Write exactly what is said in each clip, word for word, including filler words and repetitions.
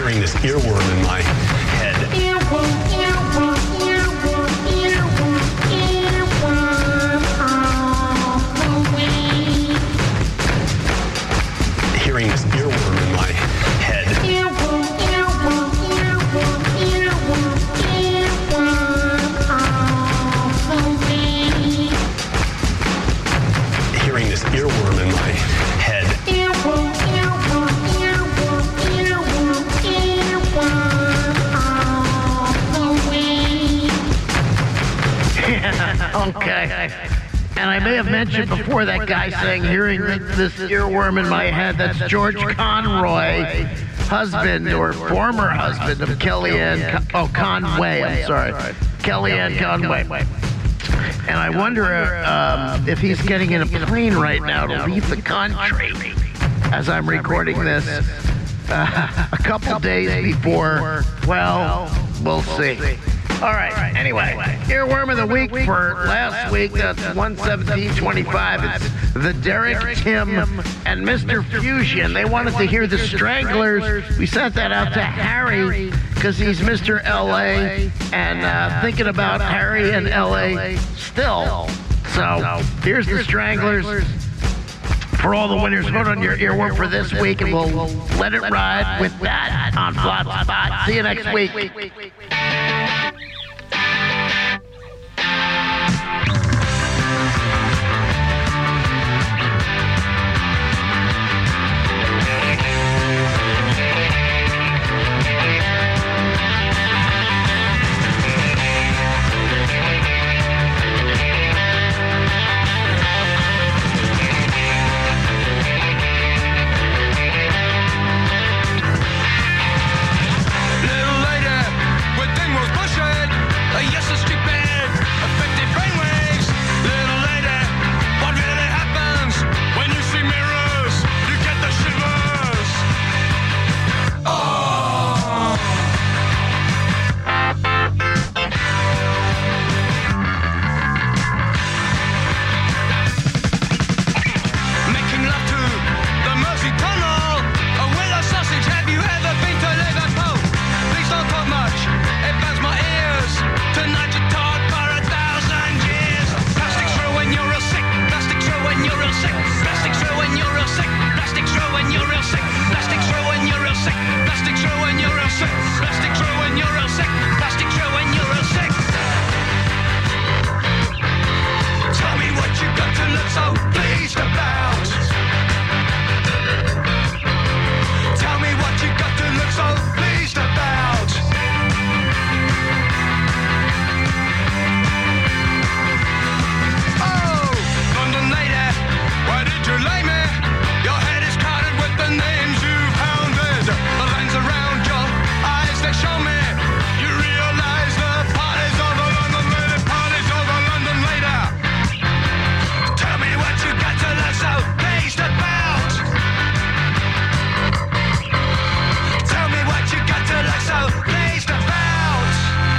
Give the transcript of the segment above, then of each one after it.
hearing this earworm in my head. Earworm, earworm, earworm, earworm, earworm all the way. Hearing this earworm in my head. Earworm, earworm, earworm, earworm, earworm all the way. Hearing this earworm in my head. Earworm, earworm, earworm, earworm, earworm all the way. Okay. And I may have mentioned before that guy saying, hearing this earworm in my head, that's George Conroy, husband or former husband of Kellyanne, Con- oh, Conway, I'm sorry, Kellyanne Conway. And I wonder um, if he's getting in a plane right now to leave the country as I'm recording this uh, a couple days before, well, we'll see. All right, anyway, earworm of the week for last week, that's one seventeen twenty-five. It's the Derek, Tim, and Mister Fusion. They wanted to hear the Stranglers. We sent that out to Harry because he's Mister L A and uh, thinking about Harry and L A still. So here's the Stranglers. For all the winners, vote on your earworm for this week, and we'll let it ride with that on Flop Spot. See you next week. Little lady with thing was bullshit. Uh, yes, it's stupid. Affected brainwaves. Little lady, what really happens when you see mirrors? You get the shivers. Oh. Making love to the Mersey Tunnel. A willow sausage. Have you ever been to Liverpool? Please don't talk much. It burns my ears. Tonight you talk for a thousand years. Plastic's true when you're real sick. Plastic's true when you're real sick. Plastic's true when you're real sick. Plastic's true when you're real sick. Plastic's true when you're real sick. Plastic's true when you're real sick. Plastic's true when you're real sick. Plastic's true when you're real sick. Tell me what you got to look so pleased about. Tell me what you got to look so pleased about. Oh, London lady, why did you lay me? Your head is covered with the names you've hounded. The lines around your eyes, they show me. You realize the party's over, London lady, party's over, London lady. Tell me what you got to look so pleased about. Tell me what you got to look so pleased about.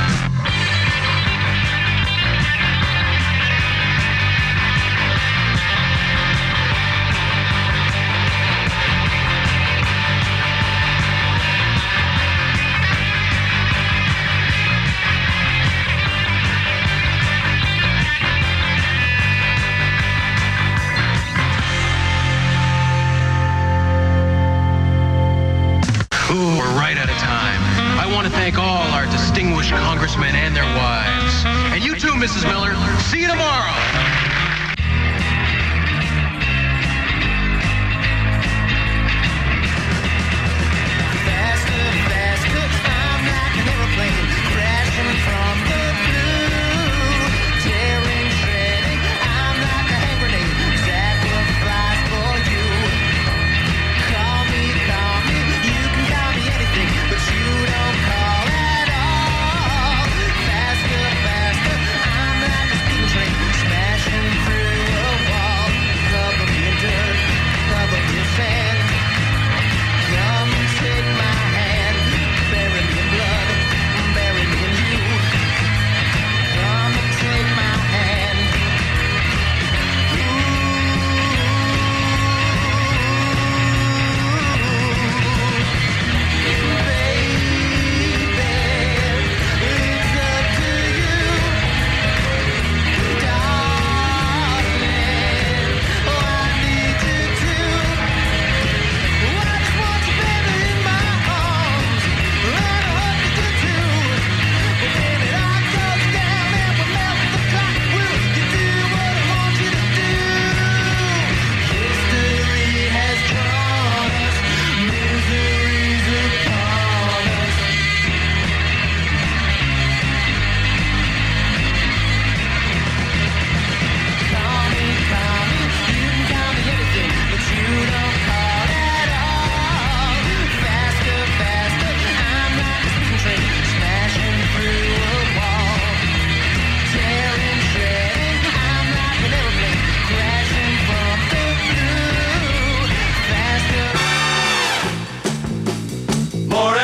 Ooh, we're right out of time. I want to thank all our distinguished congressmen and their wives. And you too, Missus Miller. See you tomorrow. Faster, faster, I'm like an aeroplane crashing from the blue. Tearing, shredding, I'm like a hand grenade. Sacrifice for you. Call me, call me, you can call me anything, but you don't call at all. Faster, faster, I'm like a steam train smashing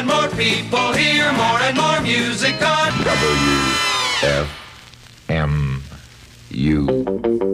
and more people hear more and more music on W F M U.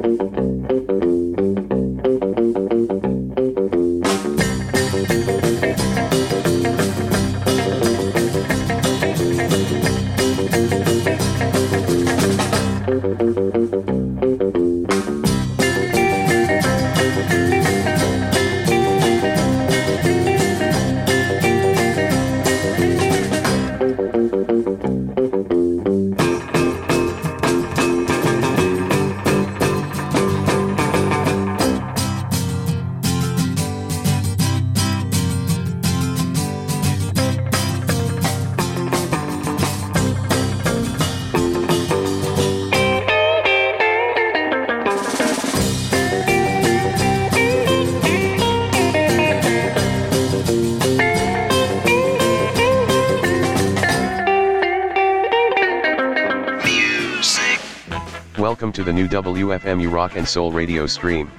Welcome to the new W F M U Rock and Soul radio stream.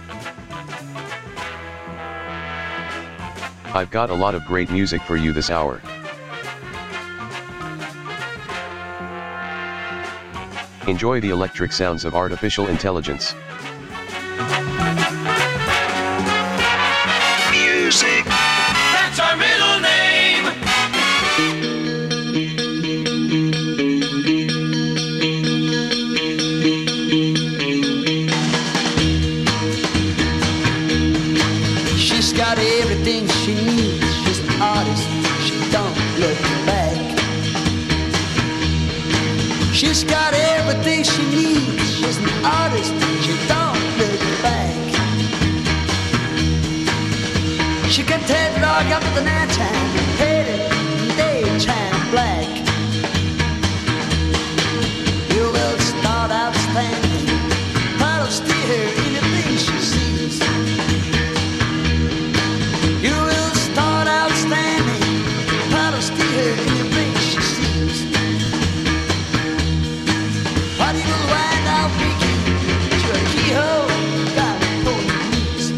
I've got a lot of great music for you this hour. Enjoy the electric sounds of artificial intelligence. music. That's our middle name. She's got everything she needs. She's an artist. She don't look back. She's got everything she needs. She's an artist. She don't look back. She can take the dog up to the nighttime and hate it in daytime black. You will start out standing, I'll steer her anything she sees. You will start out standing, I'll steer her anything she sees. But you will wind up peeking to a keyhole down for your knees.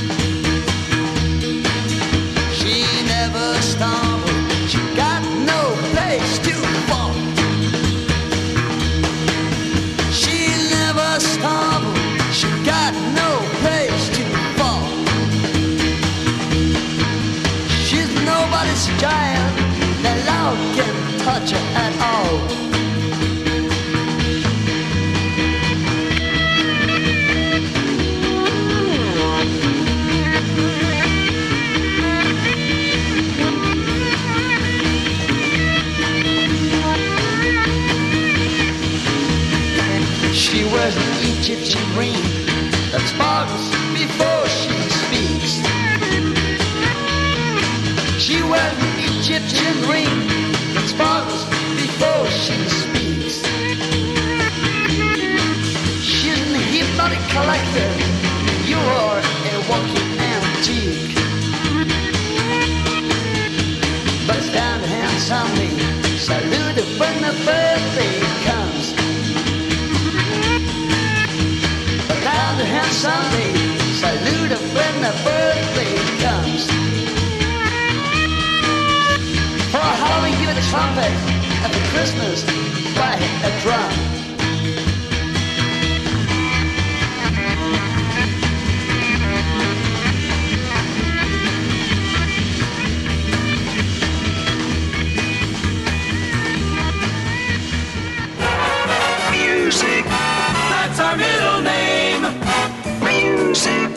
She never stumbled, she got no place to fall. She never stumbled, she got no place to fall. She's nobody's child, the law can't touch her at all. She wears an Egyptian ring that sparkles before she speaks. She wears an Egyptian ring that sparkles before she speaks. She's an hypnotic collector. You are a walking antique. But it's down to hand someday. Salute her when the birthday comes. Down to him someday, salute her when the birthday comes. For Halloween, give it a trumpet, and for Christmas, buy a drum. Music, that's our middle name. Music.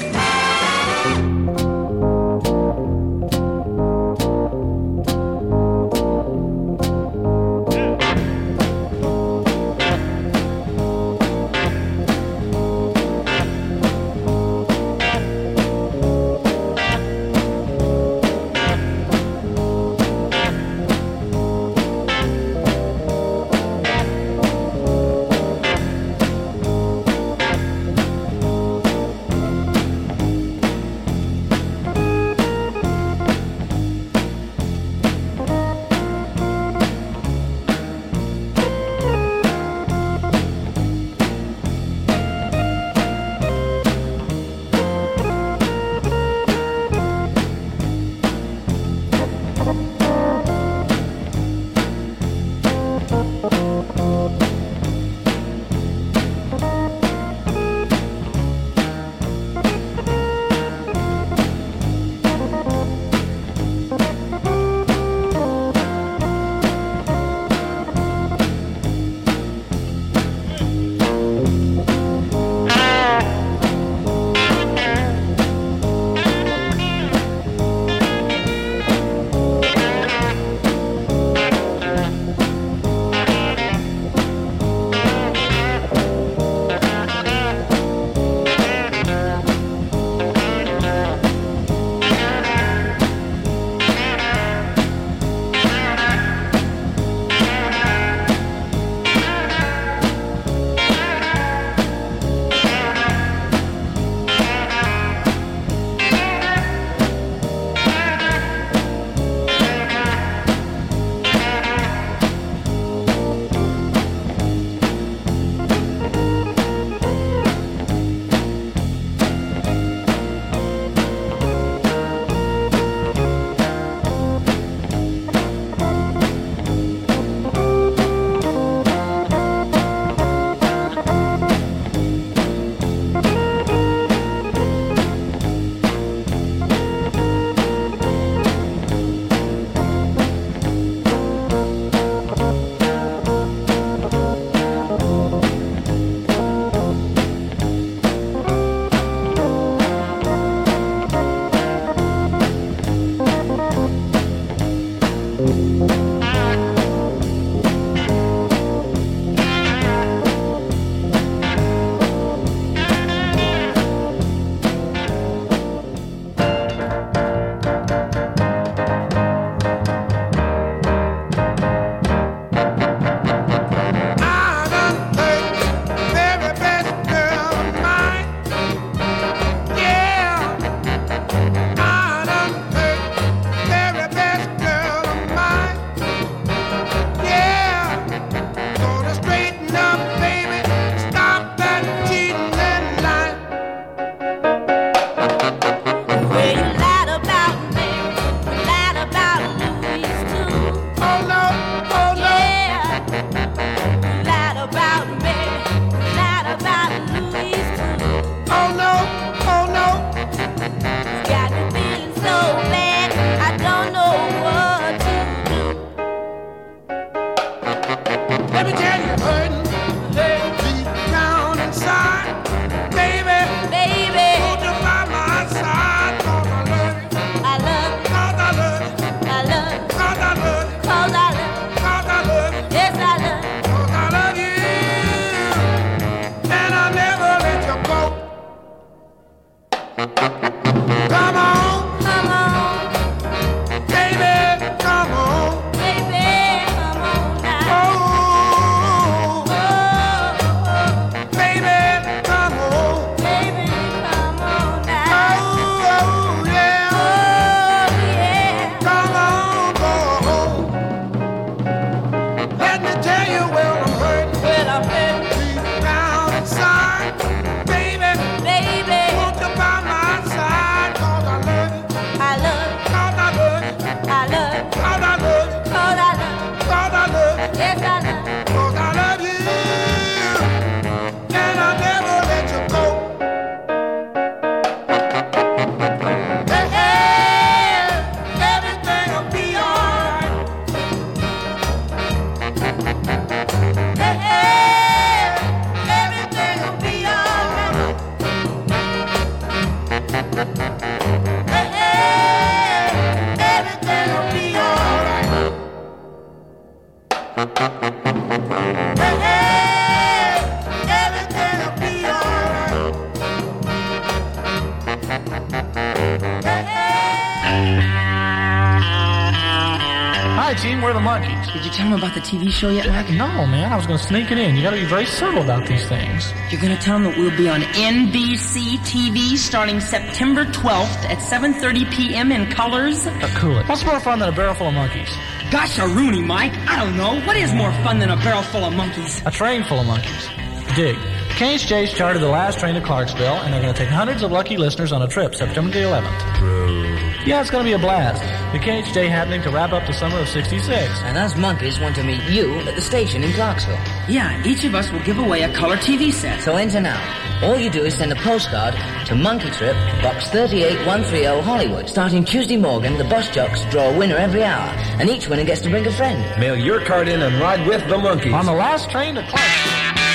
Hi, team. We're the Monkees. Did you tell him about the T V show yet, Mike? No, man. I was going to sneak it in. You got to be very subtle about these things. You're going to tell him that we'll be on N B C T V starting September twelfth at seven thirty p.m. in colors? Uh, cool it. What's more fun than a barrel full of monkeys? Gosh, a Rooney, Mike. I don't know. What is more fun than a barrel full of monkeys? A train full of monkeys. Dig. K H J's chartered the last train to Clarksville, and they're going to take hundreds of lucky listeners on a trip September the eleventh. True. Yeah, it's going to be a blast. The K H J happening to wrap up the summer of sixty-six. And us monkeys want to meet you at the station in Clarksville. Yeah, each of us will give away a color T V set. So enter now. All you do is send a postcard to Monkey Trip, Box thirty-eight one thirty, Hollywood. Starting Tuesday morning, the bus jocks draw a winner every hour, and each winner gets to bring a friend. Mail your card in and ride with the Monkees. On the last train to Clarksville.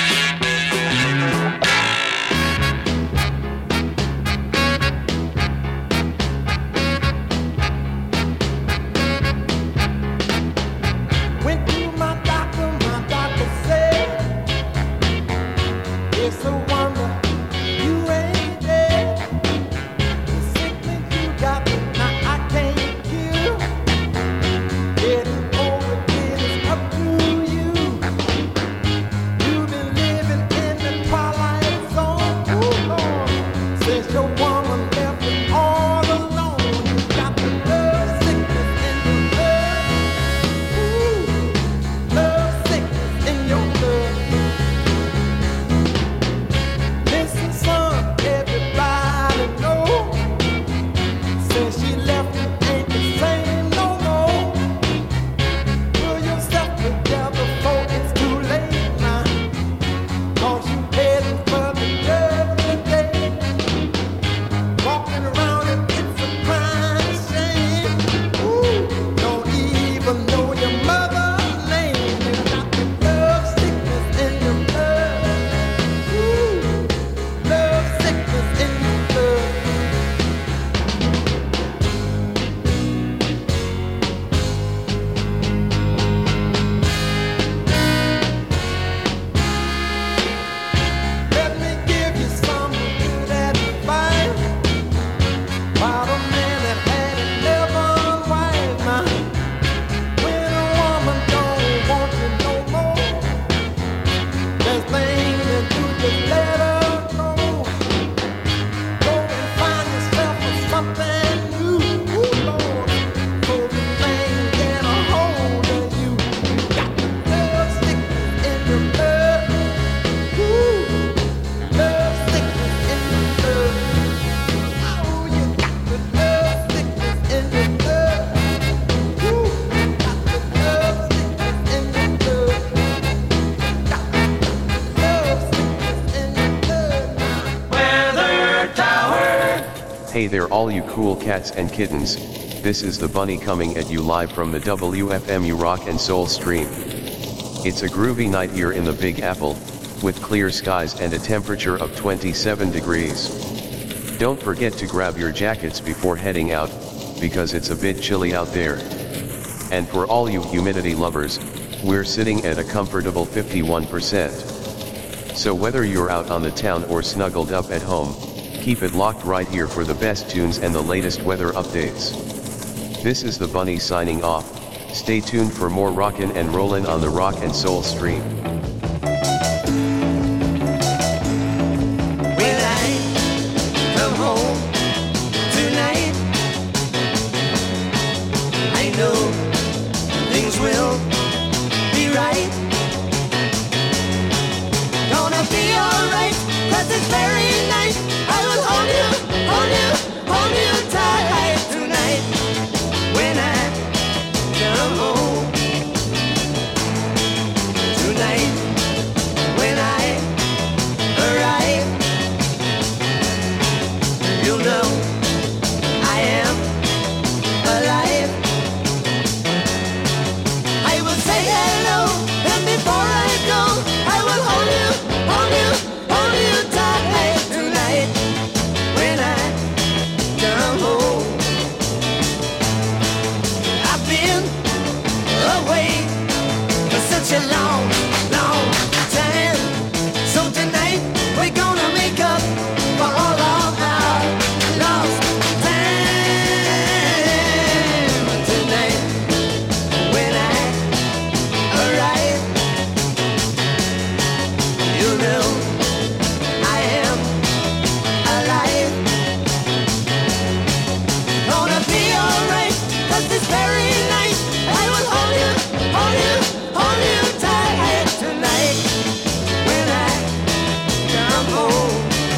Hey there all you cool cats and kittens, this is the Bunny coming at you live from the W F M U Rock and Soul stream. It's a groovy night here in the Big Apple, with clear skies and a temperature of twenty-seven degrees. Don't forget to grab your jackets before heading out, because it's a bit chilly out there. And for all you humidity lovers, we're sitting at a comfortable fifty-one percent. So whether you're out on the town or snuggled up at home, keep it locked right here for the best tunes and the latest weather updates. This is the Bunny signing off. Stay tuned for more rockin' and rollin' on the Rock and Soul stream. When I come home tonight, I know things will be right. Gonna be alright, 'cause it's very nice. I will hold you, hold you, hold you tight tonight. When I come home tonight. very night I will hold you, hold you, hold you tight tonight when I come home.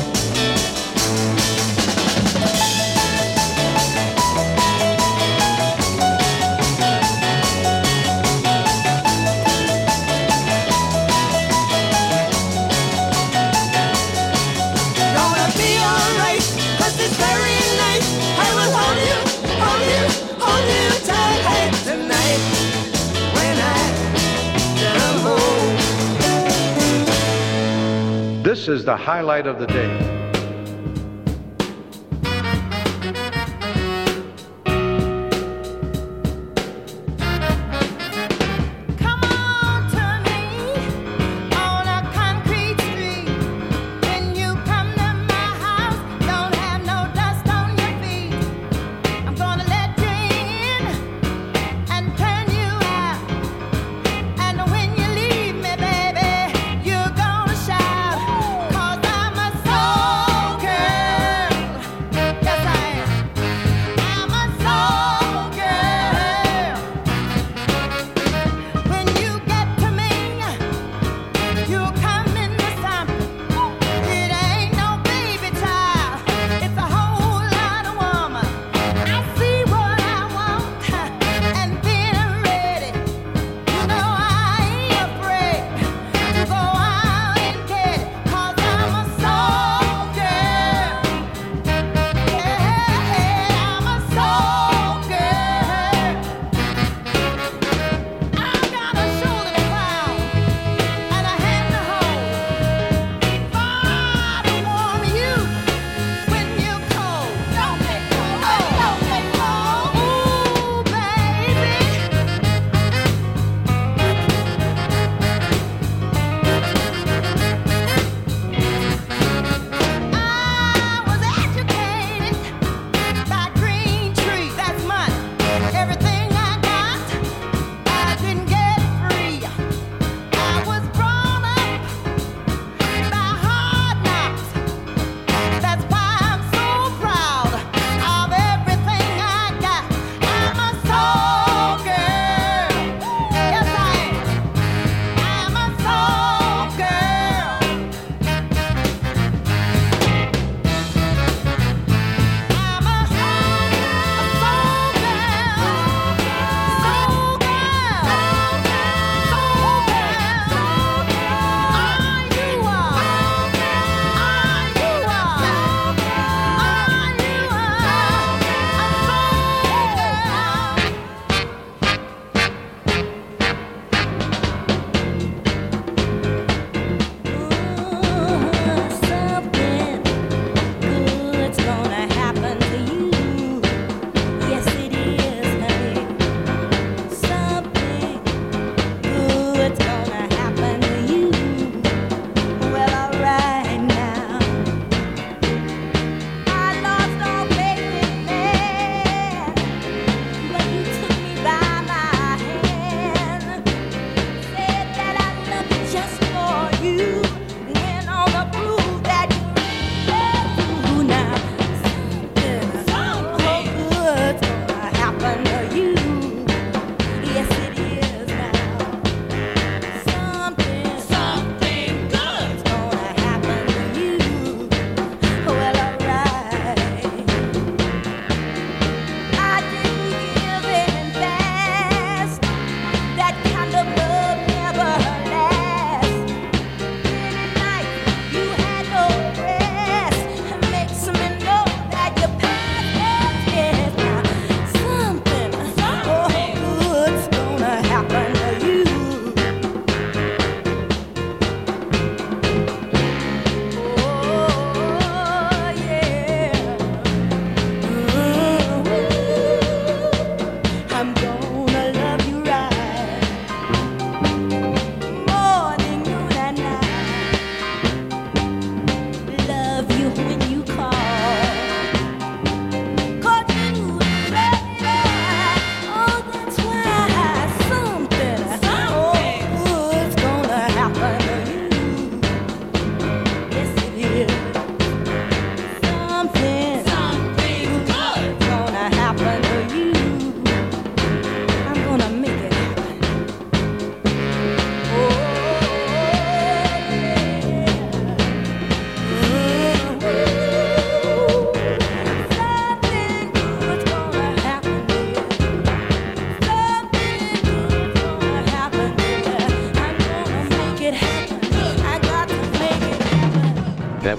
Gonna be alright, 'cause this very night I will hold you, hold you, hold you tight tonight when I come home. This is the highlight of the day. You're gonna shout, 'cause I'm a soul.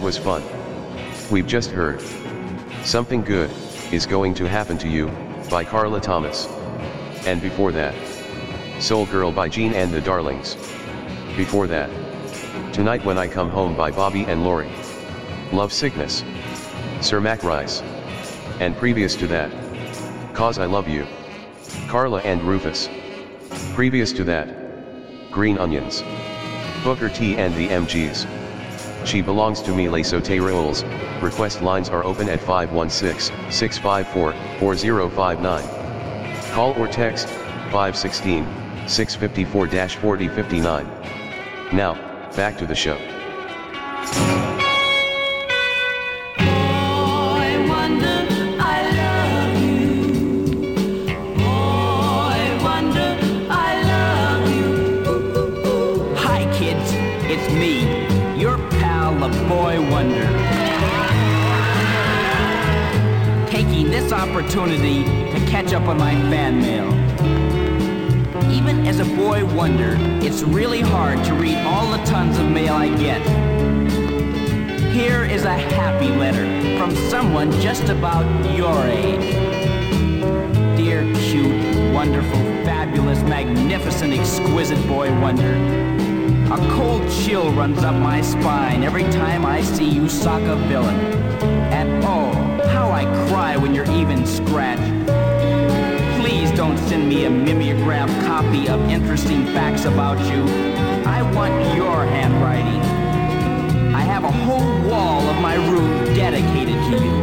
was fun. We've just heard Something Good Is Going to Happen to You by Carla Thomas. And before that, Soul Girl by Gene and the Darlings. Before that, Tonight When I Come Home by Bobby and Lori. Love Sickness, Sir Mac Rice. And previous to that, Cause I Love You, Carla and Rufus. Previous to that, Green Onions, Booker T and the M Gs. She Belongs to Me, Les Sauterelles. Request lines are open at five one six, six five four, four zero five nine. Call or text five one six, six five four, four zero five nine. Now, back to the show. It's me, your pal, the Boy Wonder. Taking this opportunity to catch up on my fan mail. Even as a Boy Wonder, it's really hard to read all the tons of mail I get. Here is a happy letter from someone just about your age. Dear, cute, wonderful, fabulous, magnificent, exquisite Boy Wonder. A cold chill runs up my spine every time I see you sock a villain. And oh, how I cry when you're even scratched. Please don't send me a mimeograph copy of interesting facts about you. I want your handwriting. I have a whole wall of my room dedicated to you.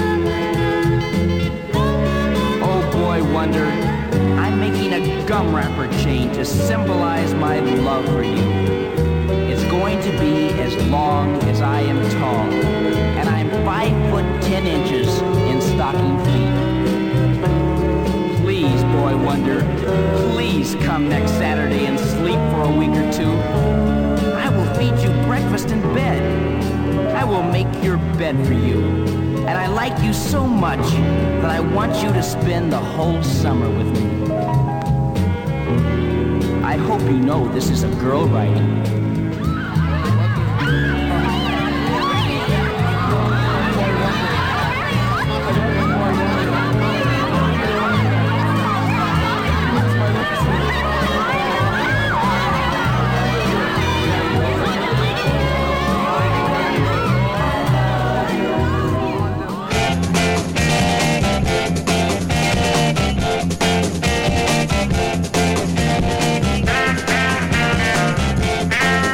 Oh, Boy Wonder, I'm making a gum wrapper chain to symbolize my love for you. It's going to be as long as I am tall, and I'm five foot ten inches in stocking feet. Please, Boy Wonder, please come next Saturday and sleep for a week or two. I will feed you breakfast in bed. I will make your bed for you. And I like you so much that I want you to spend the whole summer with me. I hope you know this is a girl writing. Thank you.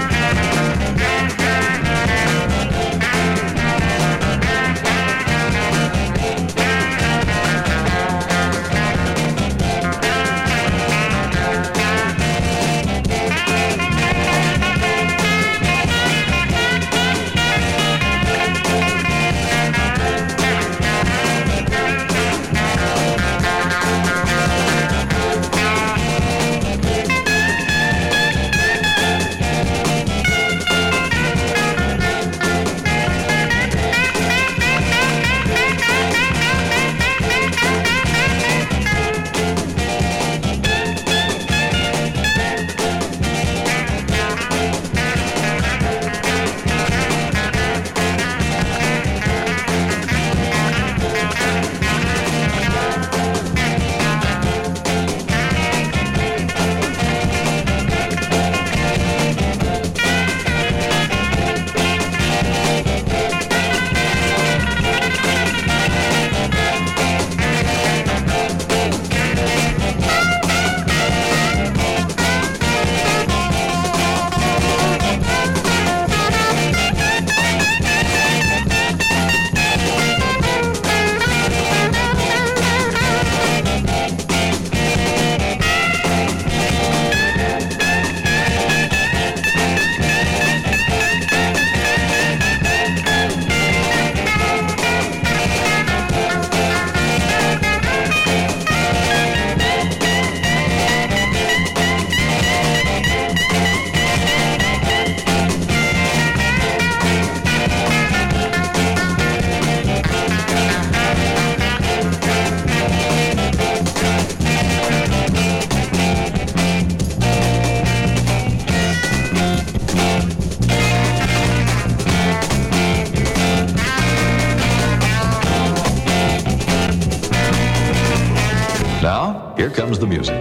Here comes the music.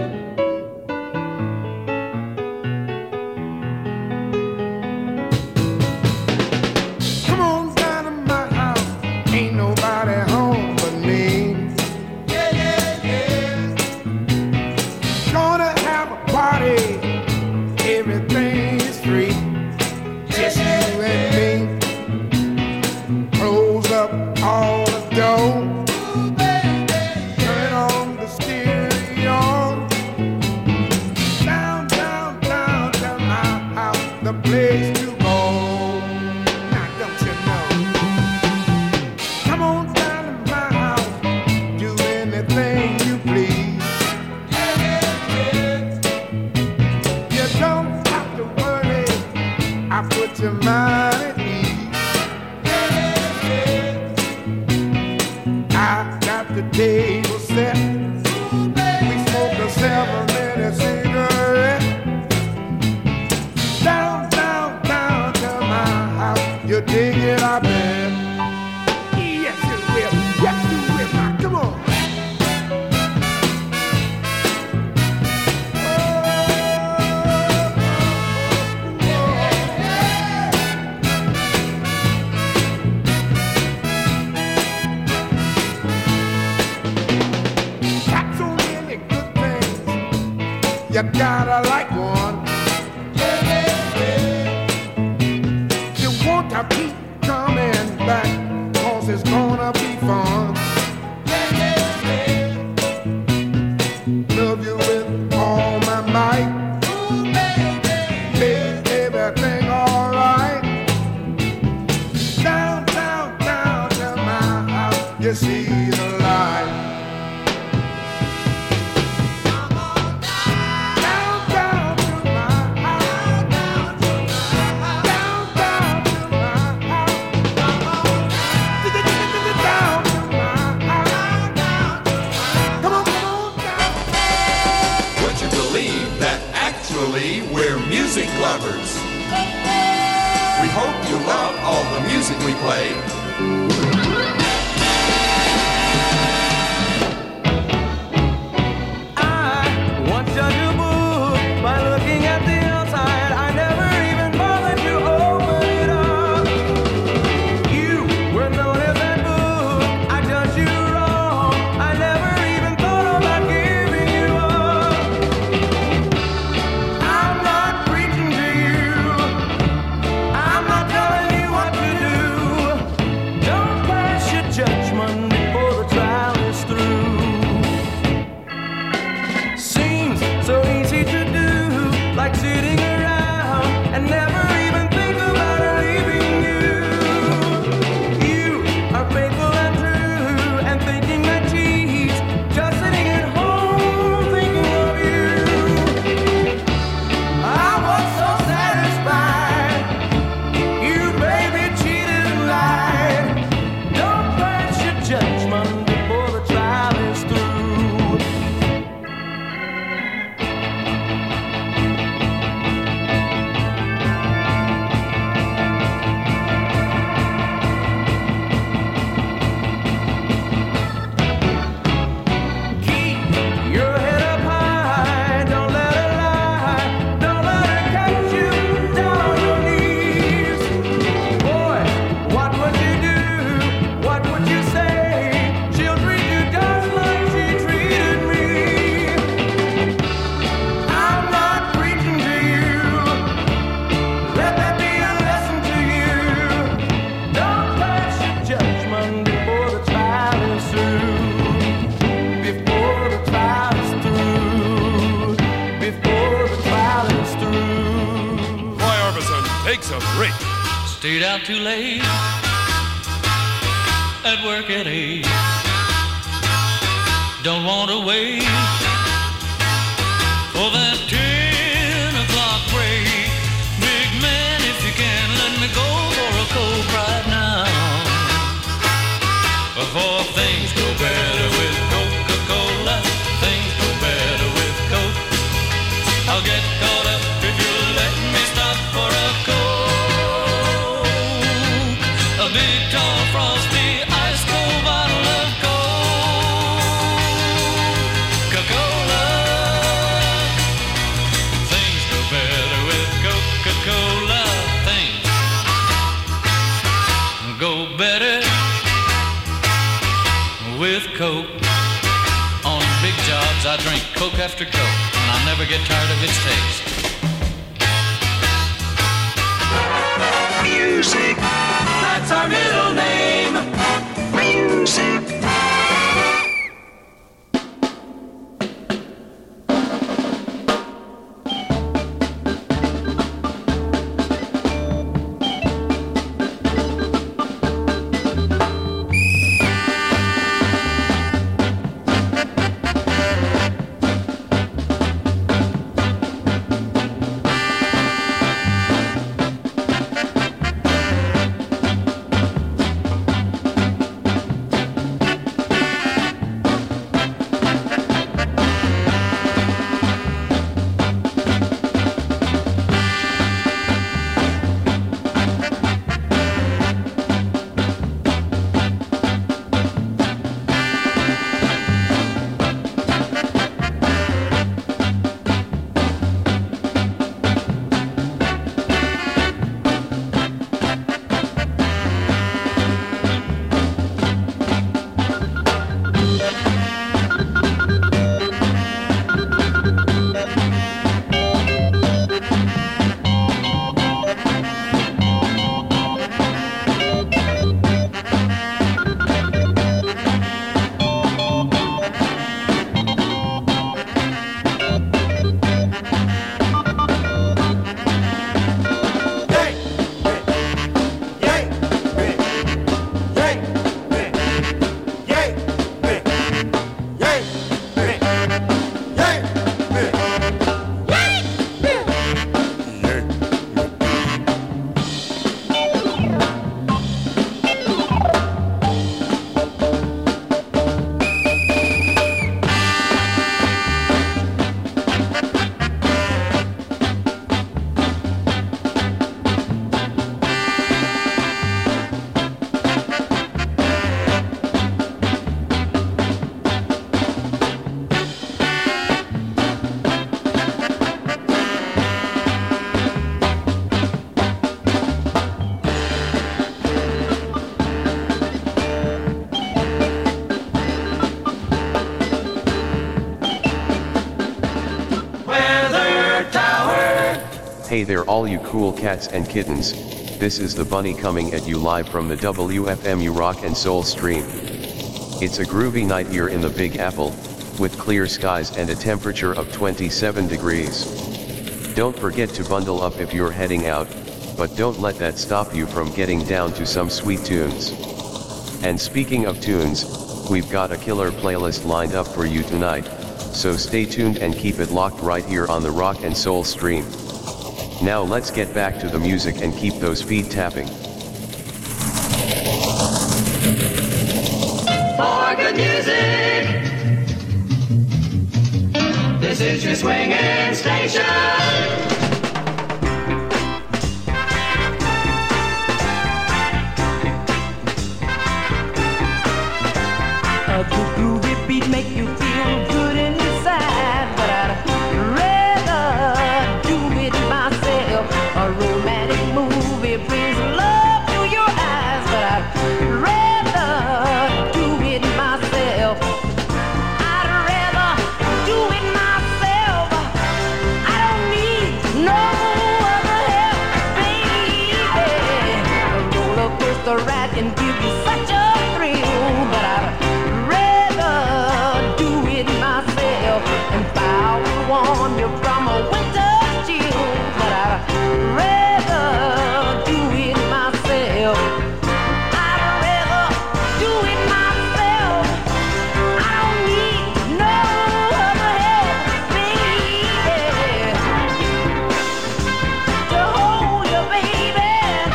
Come on down to my house. Ain't nobody home but me. Yeah, yeah, yeah. Gonna have a party. Everything is free. Just you and me. Close up all the doors. Turn on the stereo. Down, down, down to my house, the place to go. Now don't you know? Come on down to my house, do anything you please. You don't have to worry, I put your mind at ease. I got the table set. We smoke a seven-minute cigarette. Down, down, down to my house. You dig it, I bet. Yes, you will. Yes, you will. Now, come on. Got so many good things. You gotta like one. You want to keep coming back, 'cause it's gonna be fun. Love you with all my might. Make everything alright. Down, down, down to my house, you see the light. Down, down to my house. Down, down to my house. Down to my house. Come on, come on, down. Would you believe that actually we're music lovers? We hope you love all the music we play. Once judge a book by looking at the outside. I never even bothered to open it up. You were known as that book. I judged you wrong. I never even thought about giving you up. I'm not preaching to you. I'm not telling you what to do. Don't pass your judgment before the trial is through. Seems so easy to do, like sitting around and never even think about leaving you. You are faithful and true and thinking that she's just sitting at home thinking of you. I was so satisfied. You baby cheated and lied. Don't pass your judgment before the trial is through. Keep your head up high, don't let her lie, don't let her catch you down on your knees. Boy, what would you do? What would you say? She'll treat you just like she treated me. I'm not preaching to you. Let that be a lesson to you. Don't pass your judgment before the trial is through. Before the trial is through. Before the trial is through. Roy Orbison takes a break. Stayed out too late at work at eight. Don't want to wait for that ten o'clock break. Big man, if you can, let me go for a cold right now. Before things go better with Coca-Cola, things go better with Coke. I'll get caught up if you let me stop for a Coke. A big tall frosty ice cold bottle of Coca-Cola. after coat, and I'll never get tired of its taste. Music. That's our middle name. Music. Hey there all you cool cats and kittens, this is the Bunny coming at you live from the W F M U Rock and Soul stream. It's a groovy night here in the Big Apple, with clear skies and a temperature of twenty-seven degrees. Don't forget to bundle up if you're heading out, but don't let that stop you from getting down to some sweet tunes. And speaking of tunes, we've got a killer playlist lined up for you tonight, so stay tuned and keep it locked right here on the Rock and Soul stream. Now let's get back to the music and keep those feet tapping. For good music, this is your swinging station. A good groovy beat make you feel good inside, but I'd rather do it myself. A romantic movie brings love to your eyes, but I'd rather do it myself. I'd rather do it myself. I don't need no other help, baby. A roller coaster ride can give you such a thrill, but I'd rather do it myself. And if I would warm you from a winter chill, but I'd rather do it myself. I'd rather do it myself. I don't need no other help, baby. To hold you, baby.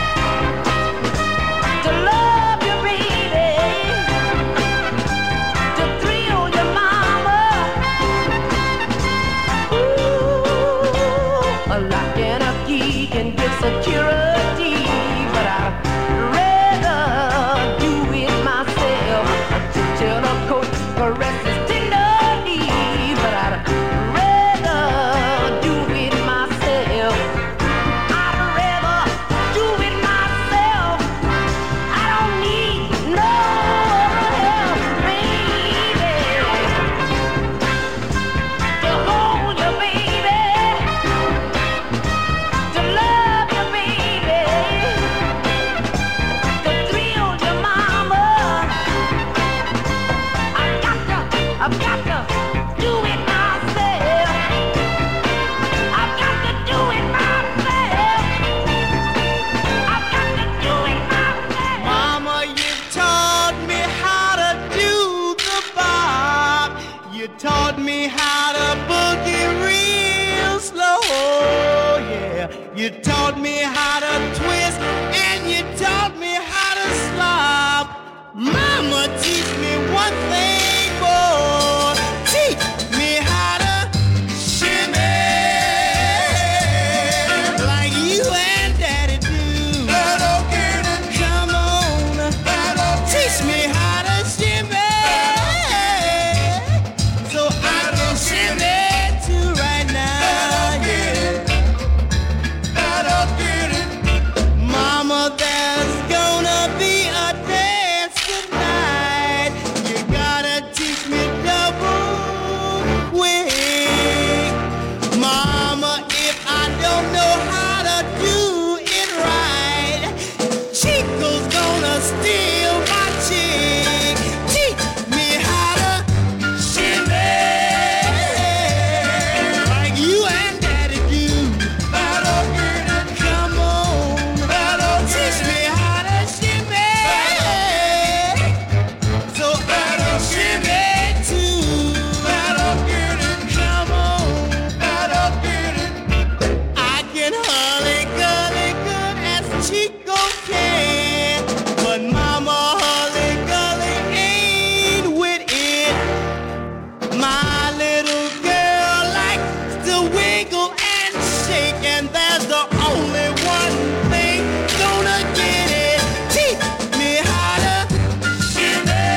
To love you, baby. To thrill your mama. Ooh, a lock and a key can give security, but I'd rather do it myself. A chinchilla coat caresses tenderly, but I'd rather do it myself. I'd rather do it myself. I don't need no other help, baby. To hold You taught me how to twist, and you taught me how to slop. Mama, teach me one thing more. Teach me how to shimmy like you and Daddy do. Come on, teach me how to shimmy so I can shimmy too right now. Yeah. Mama, there's gonna be a dance tonight. You gotta teach me double quick. Mama, if I don't know how to do it right, Chico's gonna steal my chick. Teach me how to shimmy like you and Daddy do. Come on, teach me how to shimmy so I can shimmy too. Come on, I can hurly gully good as Chico can, but Mama hurly gully ain't with it. My little girl likes to wiggle and shake, and there's the only one thing gonna get it. Teach me how to shimmy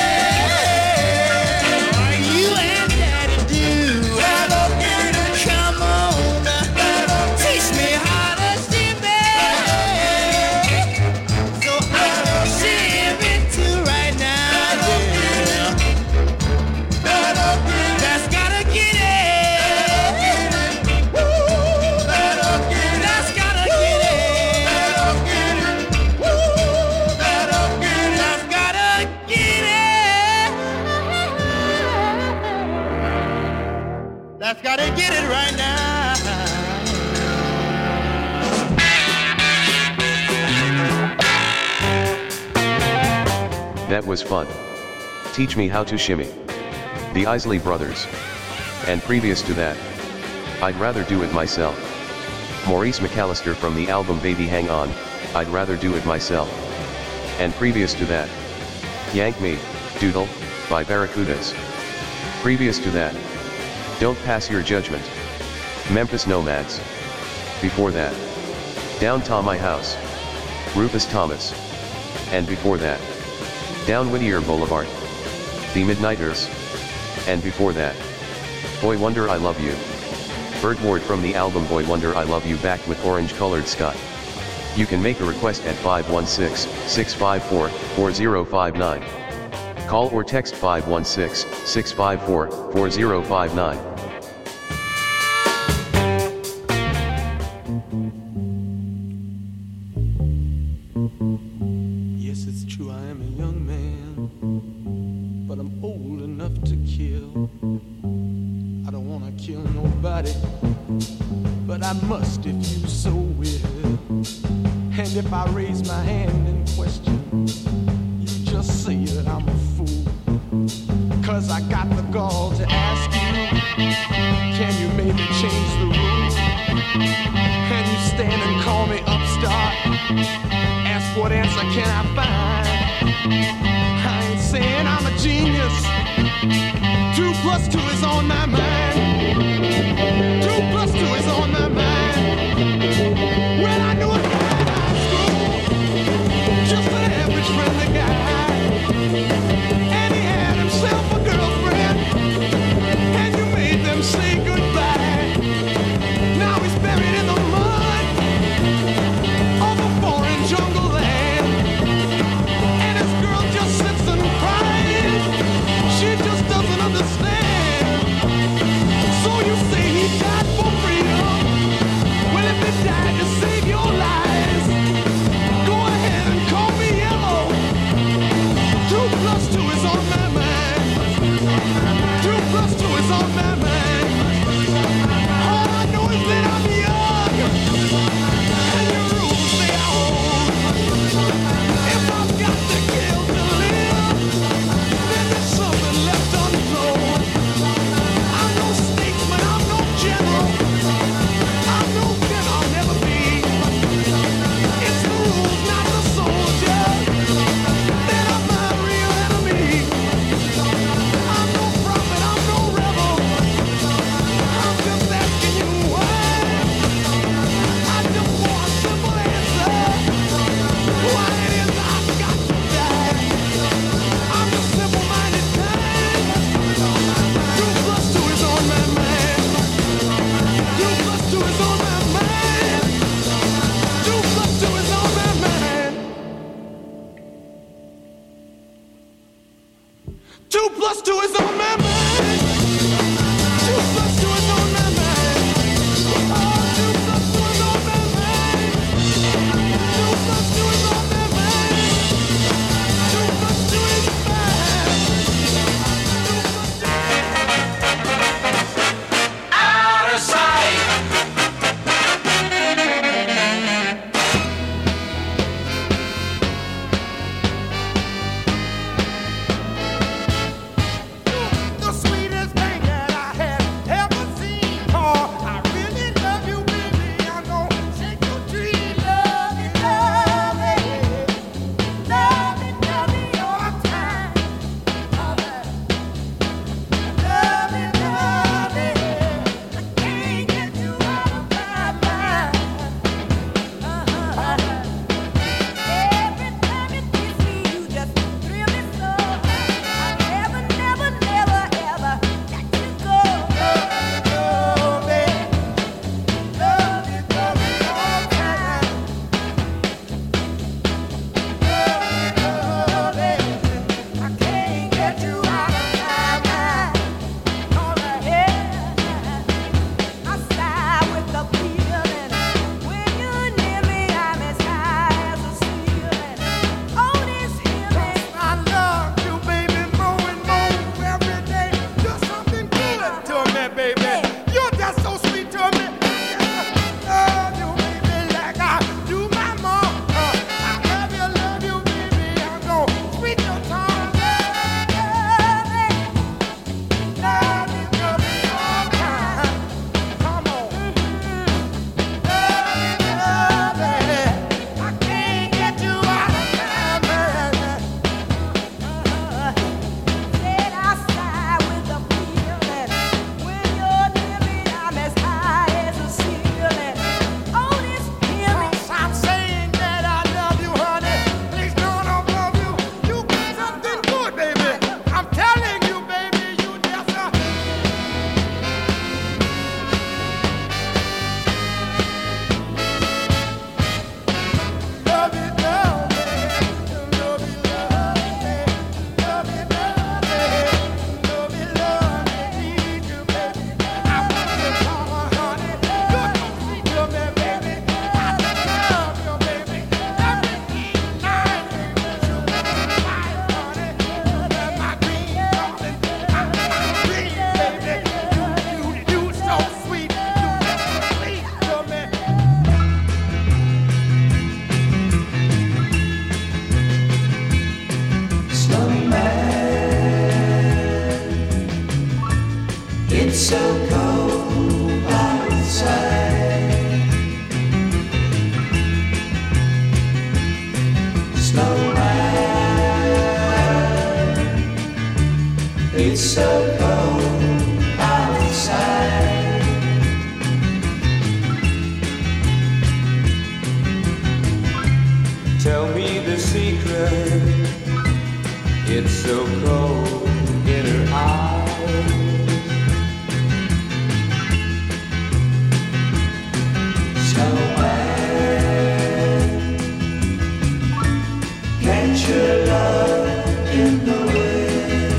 like you and Daddy do. Come on, teach me how to shimmy so I can shimmy too right now. Yeah. That's gotta get it. Woo. That's gotta get it. Woo. That's gotta get it. That's gotta get it right now. That was fun. Teach me how to shimmy. The Isley Brothers. And previous to that, I'd rather do it myself. Maurice McAllister from the album Baby Hang On, I'd rather do it myself. And previous to that, Yank Me, Doodle, by Barracudas. Previous to that, Don't Pass Your Judgment, Memphis Nomads. Before that, Down to My House, Rufus Thomas. And before that, Down Whittier Boulevard, The Midnighters. And before that, Boy Wonder I Love You, Burt Ward from the album Boy Wonder I Love You, back with Orange Colored Sky. You can make a request at five one six, six five four, four zero five nine. Call or text five one six, six five four, four zero five nine. Yes, it's true, I am a young man, but I'm old enough to kill. I don't wanna kill nobody, but I must if you so will. And if I raise my hand in question, you just say that I'm a fool. Cause I got the gall to ask you, can you maybe change the rules? Can you stand and call me upstart? Ask what answer can I find? I ain't saying I'm a genius. Two plus two is on my mind. Two plus two is on my mind. Well, I knew a guy in high school, just an average friendly guy. And he had himself a girlfriend, and you made them say goodbye. Now he's buried in the mud of a foreign jungle land, and his girl just sits and cries. She just doesn't understand. So you say he died for freedom. Well, if he died to save your lives, go ahead and call me yellow. Two plus two is on my mind. Two plus two is on my mind. All I know is that I'm young, and the rules they are old. If I've got to kill to live, then there's something left untold. I'm no statesman, I'm no general. It's so cold in her eyes. Somewhere, catch your love in the wind.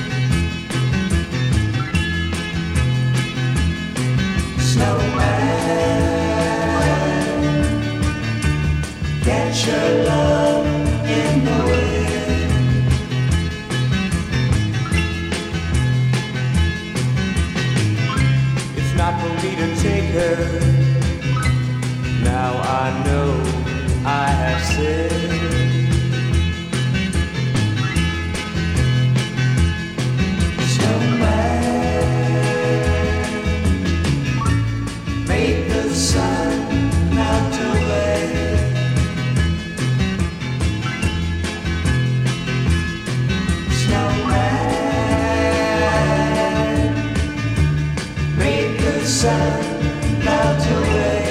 Snowman, catch your love in the wind. It's not for me to take her. Now I know I have sinned. Make the sun melt away. Snowman, make the sun melt away.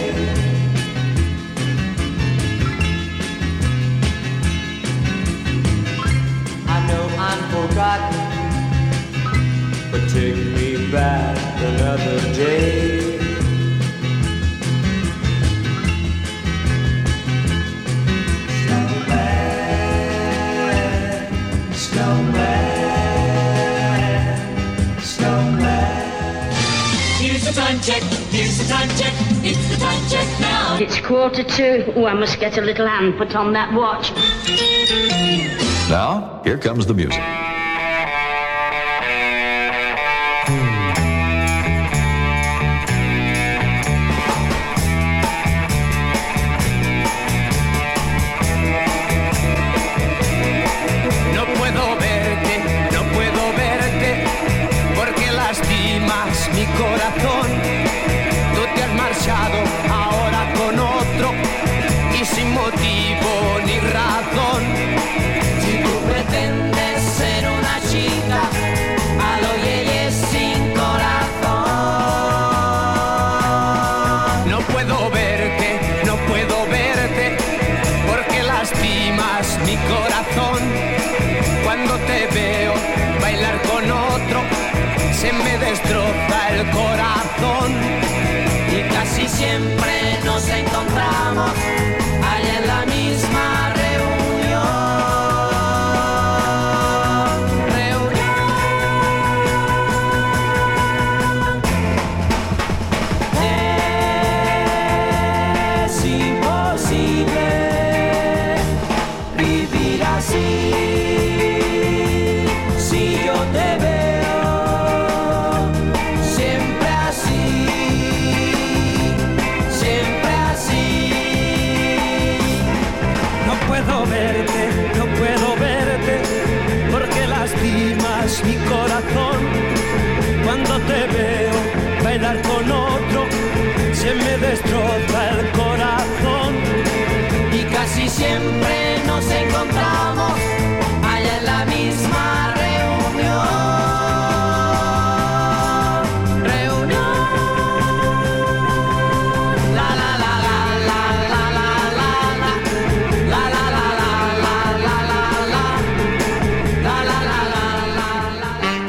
I know I'm forgotten, but take me back another day. Here's the time check, here's the time check, it's the time check now. It's quarter two. Oh, I must get a little hand put on that watch. Now, here comes the music. No puedo verte, no puedo verte, porque lastimas mi corazón. Tú te has marchado ahora con otro y sin motivo ni razón. Si tú pretendes ser una chica, a lo yeyes sin corazón. No puedo verte, no puedo verte, porque lastimas mi corazón. Cuando te veo bailar con otro, se me destroza el corazón. Y casi siempre nos encontramos allá en la misma reunión. Reunión. Es imposible vivir así. Si yo te veo siempre así, siempre así. No puedo verte, no puedo verte, porque lastimas mi corazón. Cuando te veo bailar con otro, se me destroza el corazón. Y casi siempre nos encontramos allá en la misma reunión. Reunión. La la la la la la la la la. La la la la la la la la. La la la la la la.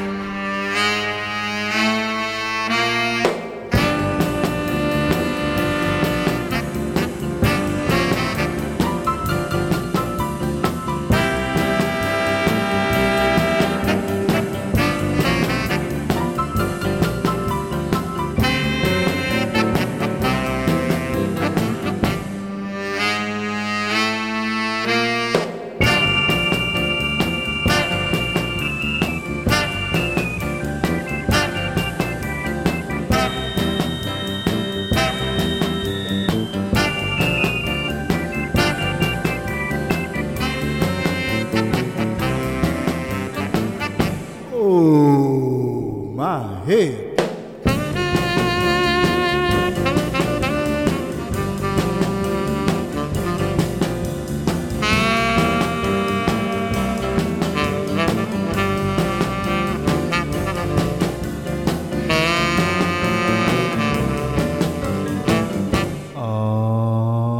Oh, my head.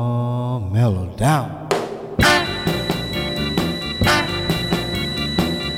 Oh, mellow down.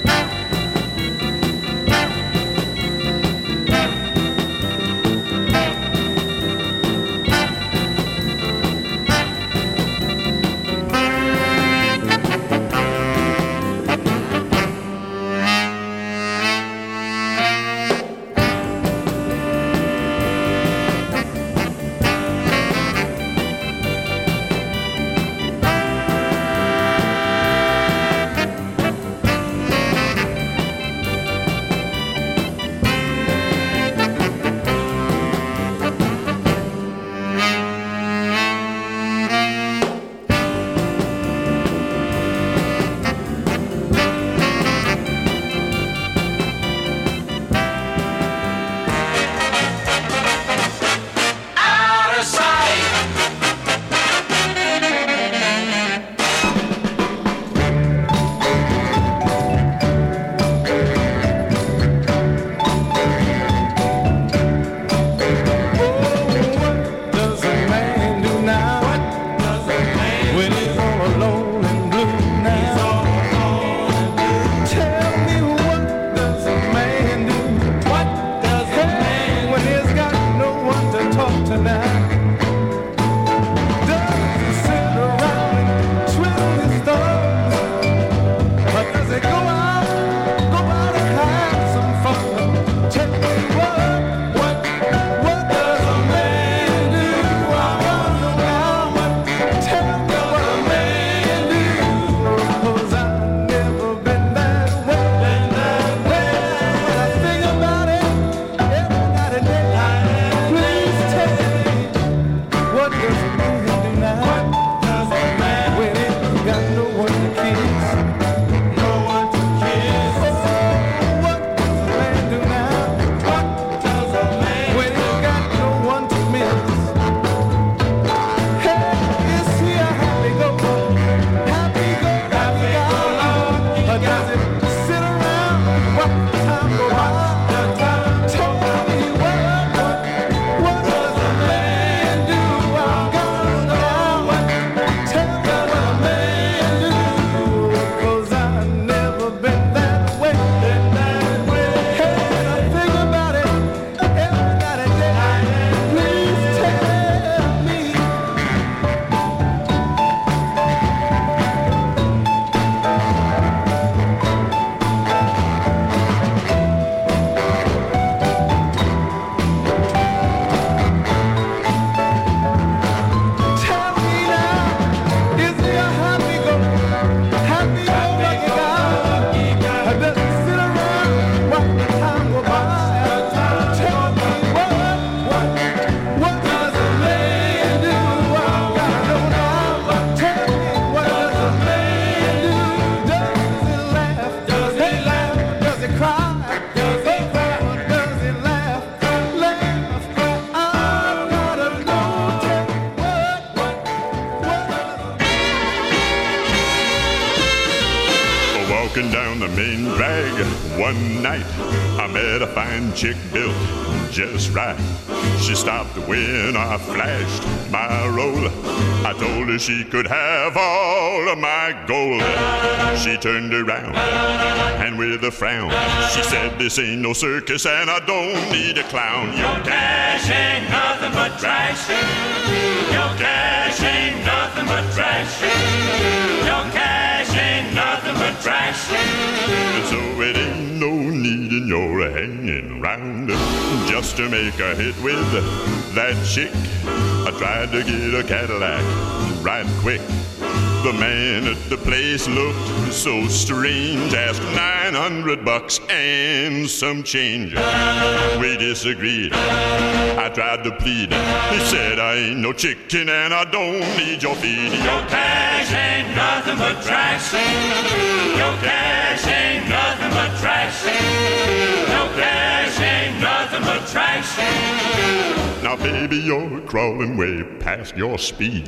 One night I met a fine chick built just right. She stopped when I flashed my roll. I told her she could have all of my gold. She turned around and with a frown she said, this ain't no circus and I don't need a clown. Your cash ain't nothing but trash. Your cash ain't nothing but trash. Your cash ain't nothing but trash. And so it ain't no need in your hanging round just to make a hit with that chick. I tried to get a Cadillac right quick. The man at the place looked so strange, asked nine hundred bucks and some change. We disagreed. I tried to plead. He said, I ain't no chicken and I don't need your feed. Your cash ain't nothing but trash. Your cash ain't nothing but trash. Your cash ain't nothing but trash. Now, baby, you're crawling way past your speed.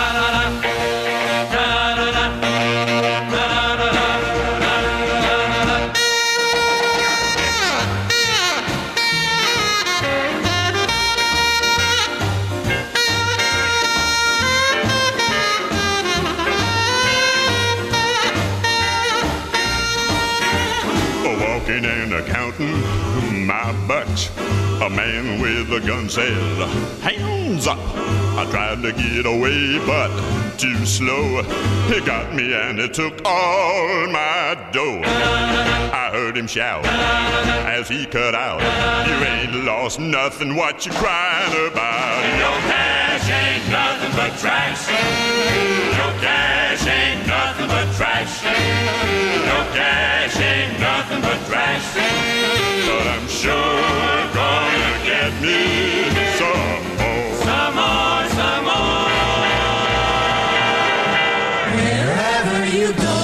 Walking and accounting my bucks. A man with a gun said, hands up. I tried to get away, but too slow. He got me and he took all my dough. I heard him shout as he cut out, you ain't lost nothing, what you crying about? Your cash ain't nothing but trash. Your cash ain't nothing but trash. Your cash ain't nothing but trash. But I'm sure gonna get me some more. Some more, some more. Wherever you go,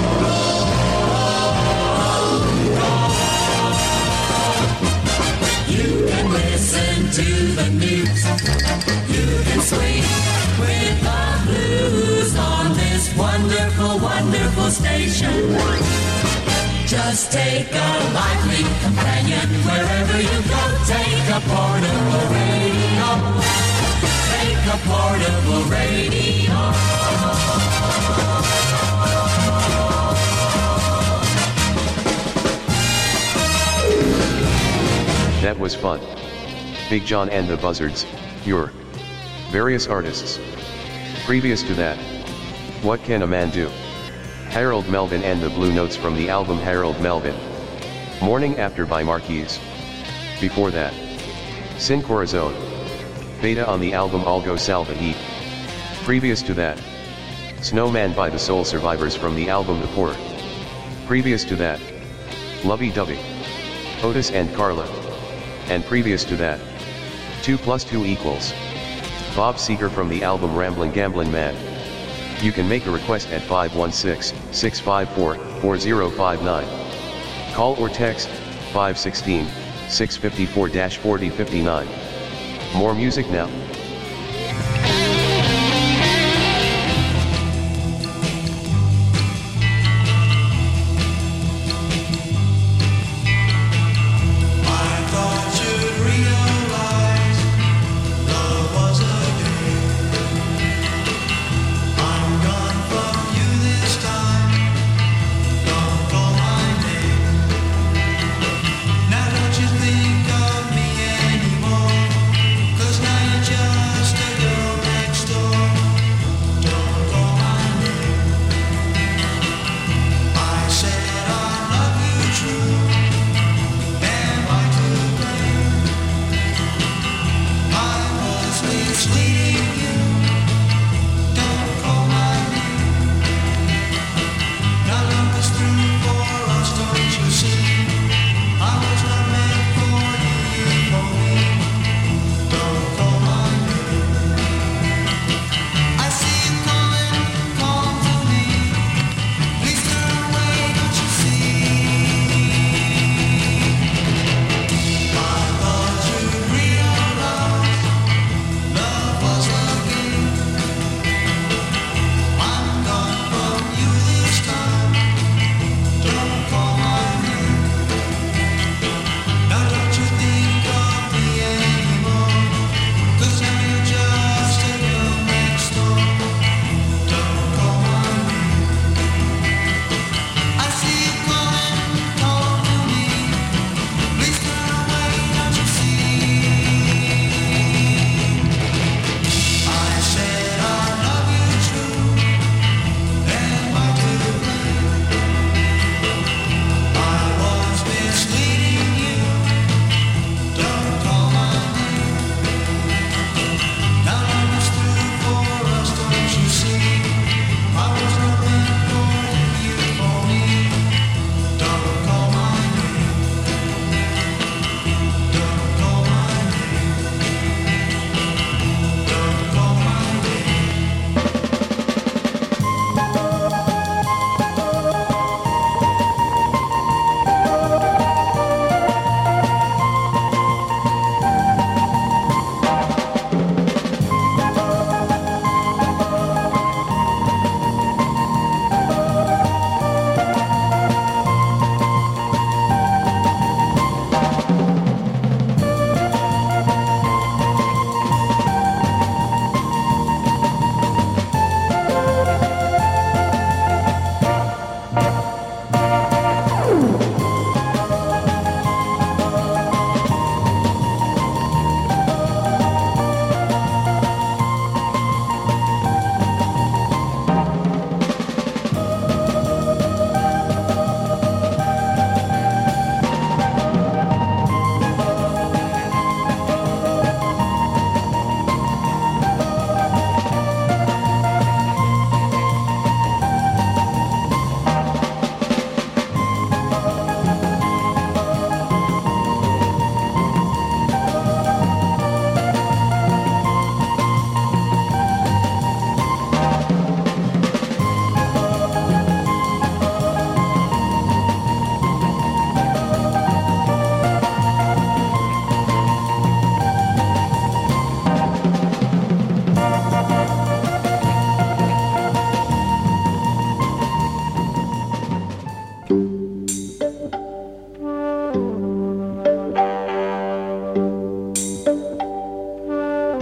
you can listen to the news. You can swing with the blues on this wonderful, wonderful station. Just take a lively companion wherever you go. Take a portable radio. Take a portable radio. That was fun. Big John and the Buzzards, your various artists. Previous to that, What Can a Man Do? Harold Melvin and the Blue Notes from the album Harold Melvin. Morning After by Marquise. Before that, Sin Corazon. Beta on the album Algo Salva Heat. Previous to that, Snowman by the Soul Survivors from the album The Poor. Previous to that, Lovey Dovey. Otis and Carla. And previous to that, two plus two equals. Bob Seger from the album Ramblin' Gamblin' Man. You can make a request at five one six, six five four, four zero five nine. Call or text five one six, six five four, four zero five nine. More music now. Now don't you think of me anymore, 'cause now you're just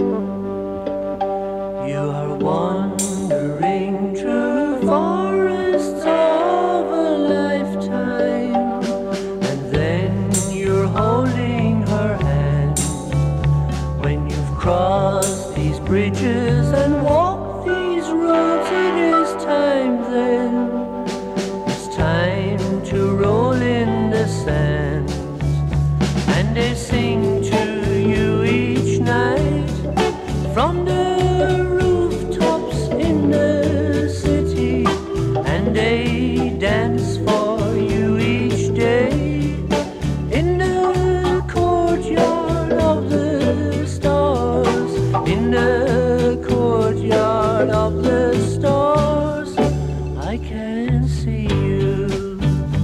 You are wandering through forests of a lifetime, and then you're holding her hand. When you've crossed these bridges and walked these roads, it is time then. It's time to roll in the sand, and they sing to you each night from the rooftops in the city, and they dance for you each day in the courtyard of the stars, in the courtyard of the stars. I can see you,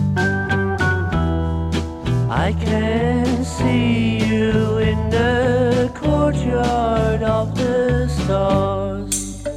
I can see you in the courtyard of the stars.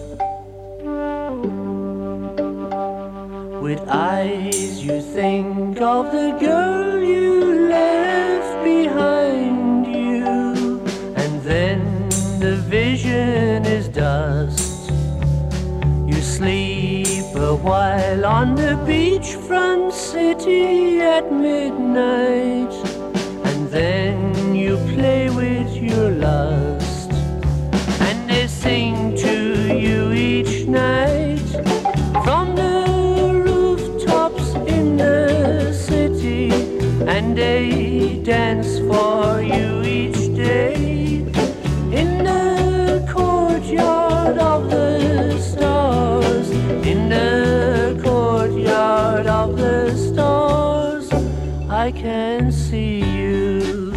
With eyes you think of the girl you left behind you, and then the vision is dust. You sleep a while on the beachfront city at midnight, and then you play with your lust, and they sing to you each night from the rooftops in the city, and they dance for you each day in the courtyard of the stars, in the courtyard of the stars. I can see you,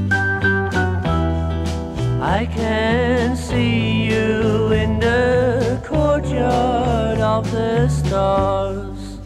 I can see you in the courtyard of the stars.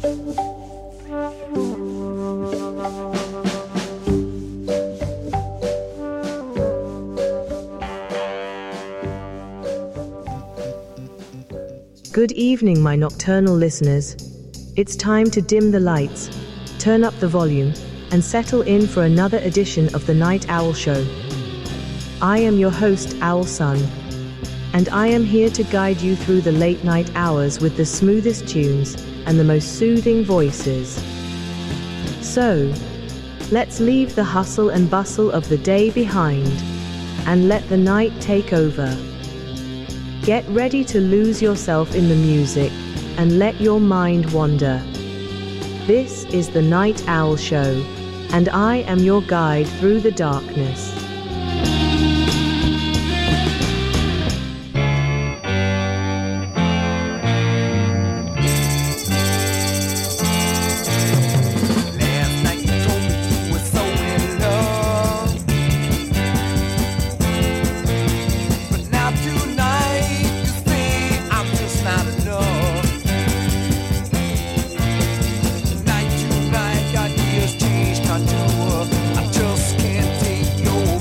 Good evening, my nocturnal listeners. It's time to dim the lights, turn up the volume, and settle in for another edition of the Night Owl Show. I am your host, Owl Sun, and I am here to guide you through the late night hours with the smoothest tunes and the most soothing voices. So, let's leave the hustle and bustle of the day behind, and let the night take over. Get ready to lose yourself in the music, and let your mind wander. This is the Night Owl Show, and I am your guide through the darkness. I just can't take no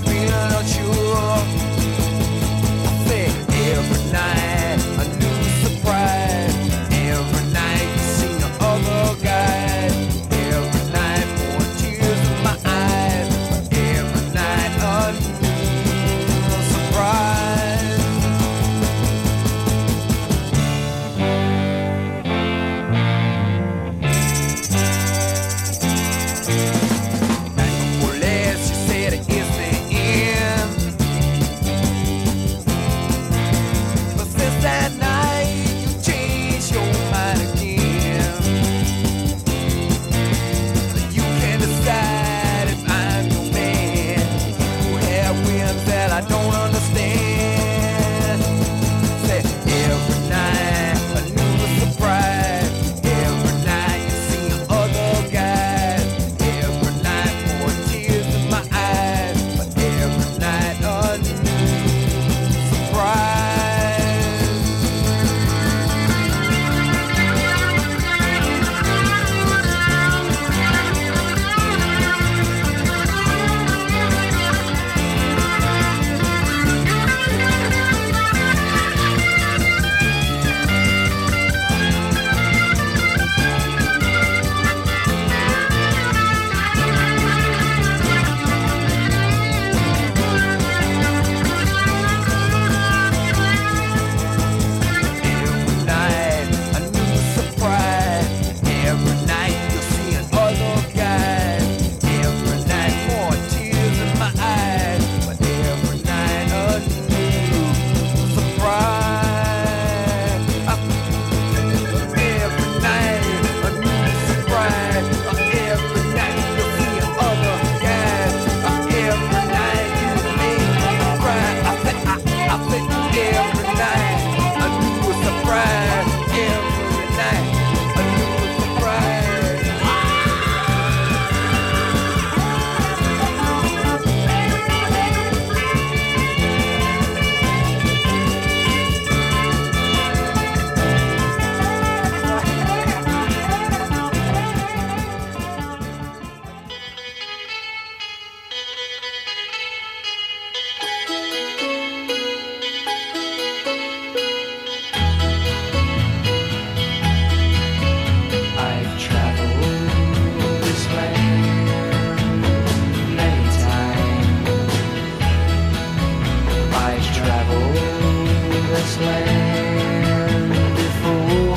land before.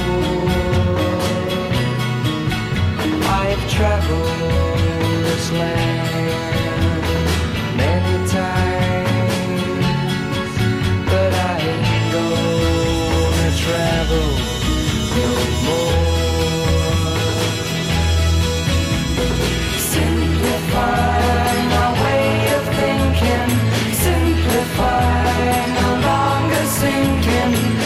I've traveled this land many times, but I ain't gonna travel no more. Simplify my way of thinking, simplify, no longer sinking.